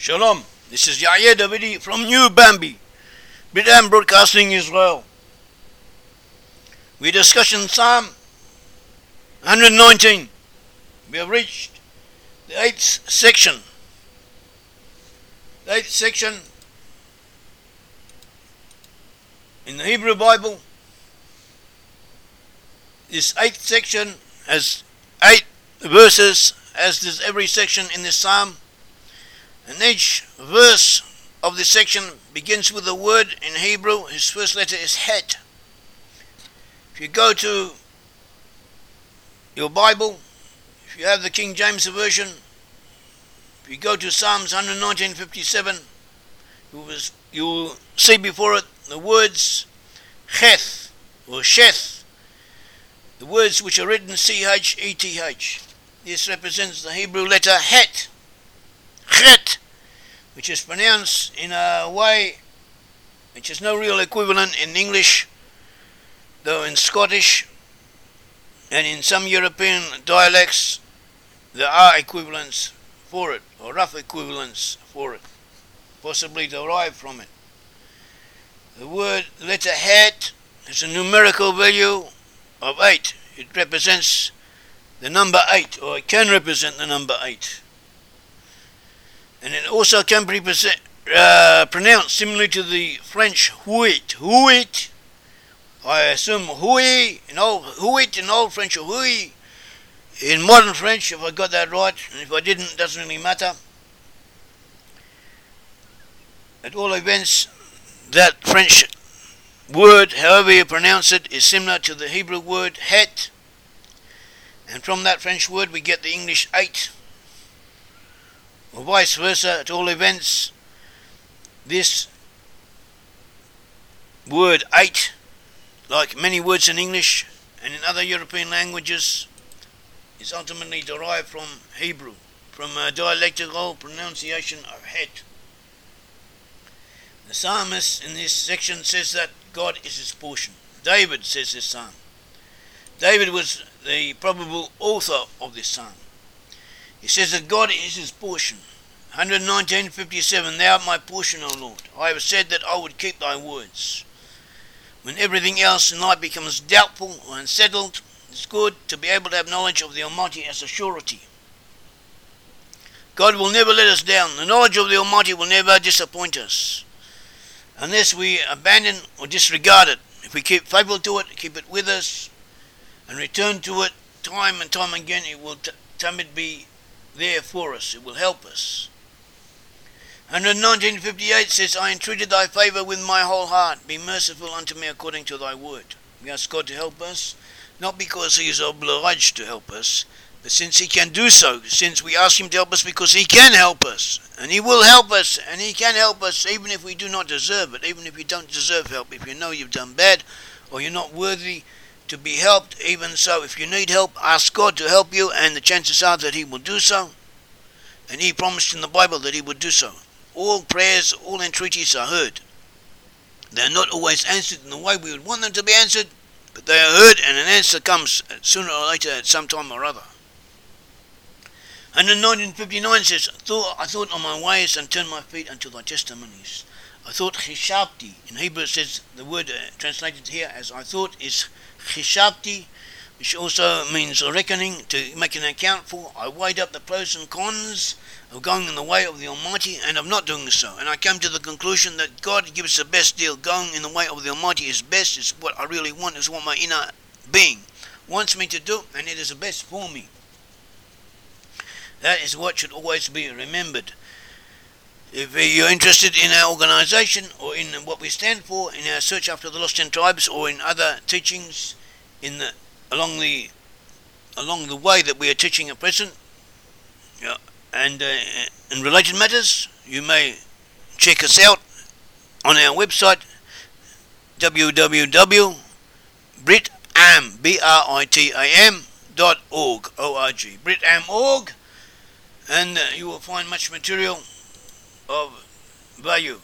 Shalom, this is Yahya Davidi from New Bambi, Brit Am Broadcasting Israel. We're discussing Psalm 119. We have reached the 8th section. The 8th section in the Hebrew Bible. This 8th section has 8 verses, as does every section in this psalm. And each verse of this section begins with a word in Hebrew. His first letter is Het. If you go to your Bible, if you have the King James Version, if you go to Psalms 119:57, you will see before it the words Cheth or Sheth, the words which are written C-H-E-T-H. This represents the Hebrew letter Het. Chet, which is pronounced in a way which has no real equivalent in English, though in Scottish and in some European dialects there are equivalents for it, or rough equivalents for it, possibly derived from it. The word letter Het has a numerical value of 8. It represents the number 8, or it can represent the number 8. And it also can be pronounced similarly to the French huit. Huit, I assume hui, in old French, or hui. In modern French, if I got that right, and if I didn't, it doesn't really matter. At all events, that French word, however you pronounce it, is similar to the Hebrew word Het. And from that French word we get the English 8. Or vice versa. At all events, this word 8, like many words in English and in other European languages, is ultimately derived from Hebrew, from a dialectical pronunciation of Het. The psalmist in this section says that God is his portion. David says this psalm. David was the probable author of this psalm. He says that God is his portion. 119:57, Thou art my portion, O Lord. I have said that I would keep thy words. When everything else in life becomes doubtful or unsettled, it's good to be able to have knowledge of the Almighty as a surety. God will never let us down. The knowledge of the Almighty will never disappoint us, unless we abandon or disregard it. If we keep faithful to it, keep it with us, and return to it time and time again, it will be there for us. It will help us. 119:58 says, I entreated thy favour with my whole heart. Be merciful unto me according to thy word. We ask God to help us, not because he is obliged to help us, but since he can do so, since we ask him to help us because he can help us, and he will help us, and he can help us even if we do not deserve it, even if you don't deserve help, if you know you've done bad or you're not worthy to be helped. Even so, if you need help, ask God to help you, and the chances are that he will do so, and he promised in the Bible that he would do so. All prayers, all entreaties are heard. They are not always answered in the way we would want them to be answered, but they are heard, and an answer comes sooner or later at some time or other. 119:59 says, I thought on my ways and turned my feet unto thy testimonies. I thought chishavti. In Hebrew it says, the word translated here as I thought is chishavti, which also means reckoning, to make an account for. I weighed up the pros and cons of going in the way of the Almighty and of not doing so. And I came to the conclusion that God gives the best deal. Going in the way of the Almighty is best, is what I really want, is what my inner being wants me to do, and it is the best for me. That is what should always be remembered. If you're interested in our organisation or in what we stand for, in our search after the lost 10 tribes, or in other teachings along the way that we are teaching at present, and in related matters, you may check us out on our website www.britam.org, Britam.org, and you will find much material of value.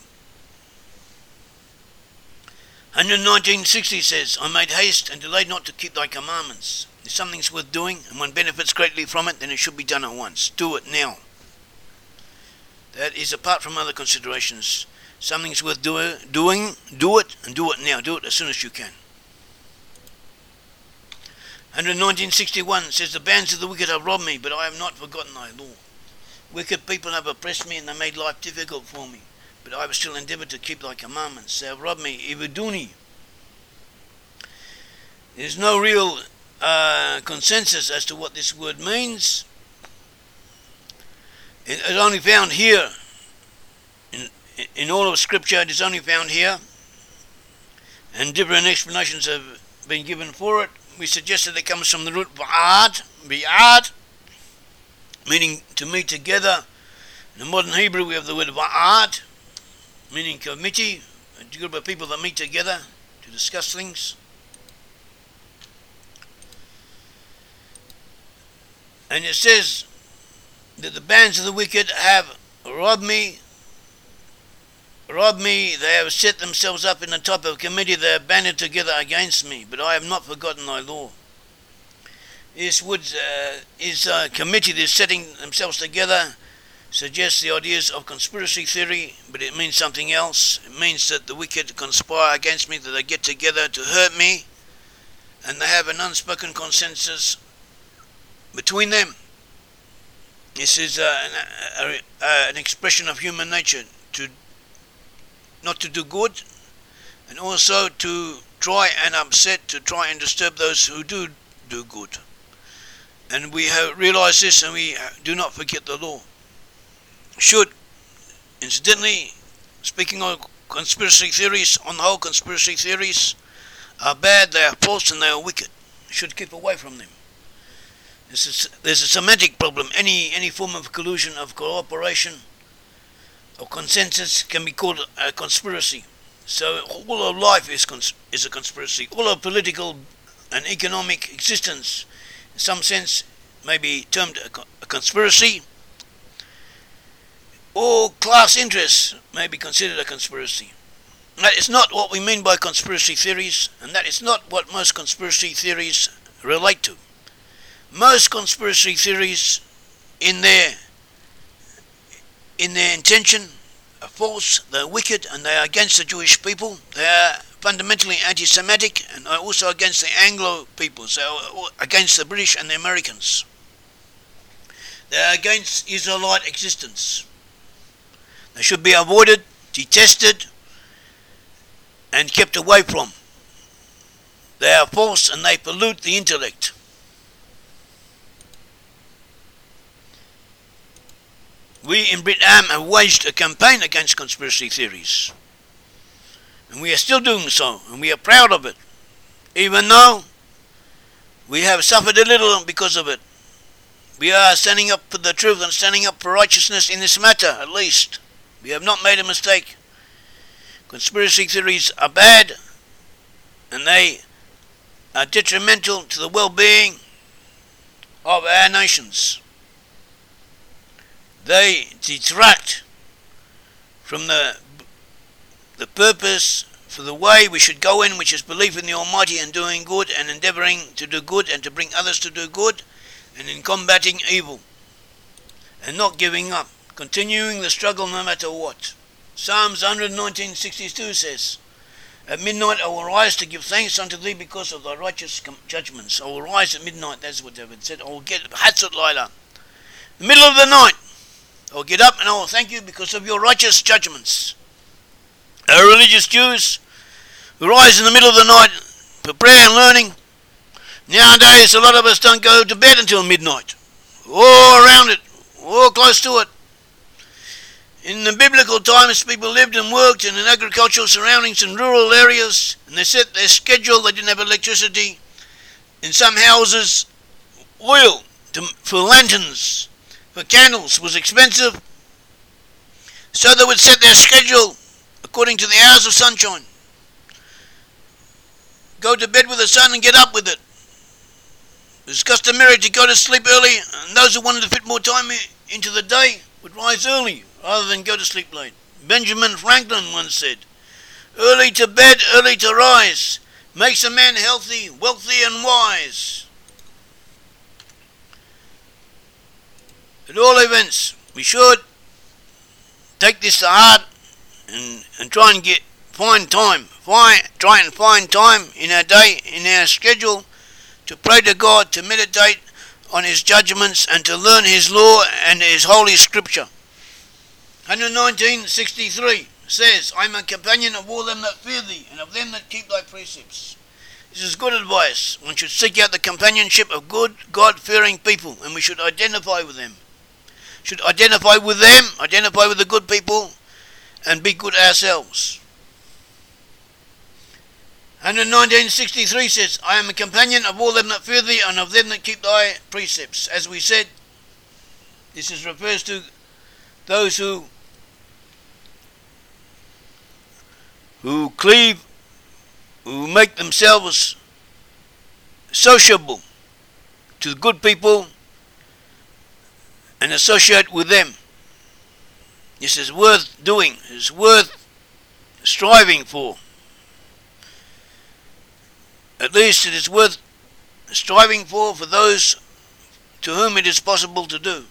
119:60 says, I made haste and delayed not to keep thy commandments. If something's worth doing and one benefits greatly from it, then it should be done at once. Do it now. That is apart from other considerations. Something's worth doing, do it, and do it now. Do it as soon as you can. 119:61 says, the bands of the wicked have robbed me, but I have not forgotten thy law. Wicked people have oppressed me, and they made life difficult for me, but I have still endeavoured to keep thy commandments. They have robbed me, Ividuni. There's no real consensus as to what this word means. It is only found here. In all of Scripture, it is only found here, and different explanations have been given for it. We suggested it comes from the root bi'ad, meaning to meet together. In the modern Hebrew, we have the word va'ad, meaning committee, a group of people that meet together to discuss things. And it says that the bands of the wicked have robbed me, they have set themselves up in the top of a committee, they have banded together against me, but I have not forgotten thy law. This committee that's setting themselves together suggests the ideas of conspiracy theory, but it means something else. It means that the wicked conspire against me, that they get together to hurt me, and they have an unspoken consensus between them. This is an expression of human nature, not to do good, and also to try and upset, to try and disturb those who do good. And we have realized this, and we do not forget the law. Incidentally, speaking of conspiracy theories, on the whole, conspiracy theories are bad, they are false, and they are wicked. We should keep away from them. There's a semantic problem. Any form of collusion, of cooperation, or consensus can be called a conspiracy. So all of life is a conspiracy. All of political and economic existence, in some sense, may be termed a conspiracy. All class interests may be considered a conspiracy. That is not what we mean by conspiracy theories, and that is not what most conspiracy theories relate to. Most conspiracy theories, in their intention, are false, they're wicked, and they are against the Jewish people. They are fundamentally anti-Semitic, and are also against the Anglo peoples. They are against the British and the Americans. They are against Israelite existence. They should be avoided, detested, and kept away from. They are false, and they pollute the intellect. We in Brit Am have waged a campaign against conspiracy theories, and we are still doing so, and we are proud of it, even though we have suffered a little because of it. We are standing up for the truth and standing up for righteousness in this matter, at least. We have not made a mistake. Conspiracy theories are bad, and they are detrimental to the well-being of our nations. They detract from the purpose for the way we should go in, which is belief in the Almighty and doing good and endeavouring to do good and to bring others to do good, and in combating evil and not giving up, continuing the struggle no matter what. Psalms 119:62 says, at midnight I will rise to give thanks unto thee because of thy righteous judgments. I will rise at midnight, that's what David said. I will get Hatzot Laila, the middle of the night. I will get up and I will thank you because of your righteous judgments. Our religious Jews who rise in the middle of the night for prayer and learning, nowadays a lot of us don't go to bed until midnight. All around it, all close to it. In the biblical times, people lived and worked in agricultural surroundings in rural areas, and they set their schedule. They didn't have electricity. In some houses, oil for lanterns, for candles was expensive, so they would set their schedule according to the hours of sunshine. Go to bed with the sun and get up with it. It was customary to go to sleep early, and those who wanted to fit more time into the day would rise early rather than go to sleep late. Benjamin Franklin once said, early to bed, early to rise, makes a man healthy, wealthy and wise. At all events, we should take this to heart and try and find time in our day, in our schedule, to pray to God, to meditate on His judgments, and to learn His law and His holy scripture. 119:63 says, I am a companion of all them that fear thee, and of them that keep thy precepts. This is good advice. One should seek out the companionship of good, God-fearing people, and we should identify with them. Identify with the good people, and be good ourselves. 119:63 says, I am a companion of all them that fear thee, and of them that keep thy precepts. As we said, this refers to those who make themselves sociable to good people and associate with them. This is worth doing. It's worth striving for. At least it is worth striving for those to whom it is possible to do.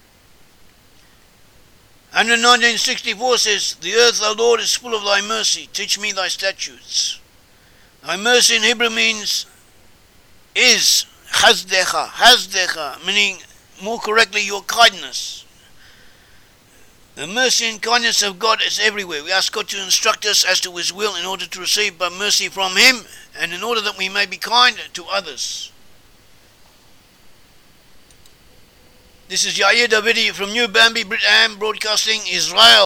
119:64 says, the earth, O Lord, is full of thy mercy. Teach me thy statutes. Thy mercy in Hebrew is chazdecha, meaning more correctly your kindness. The mercy and kindness of God is everywhere. We ask God to instruct us as to His will in order to receive mercy from Him, and in order that we may be kind to others. This is Yair Davidi from New Bambi, Brit Am Broadcasting, Israel.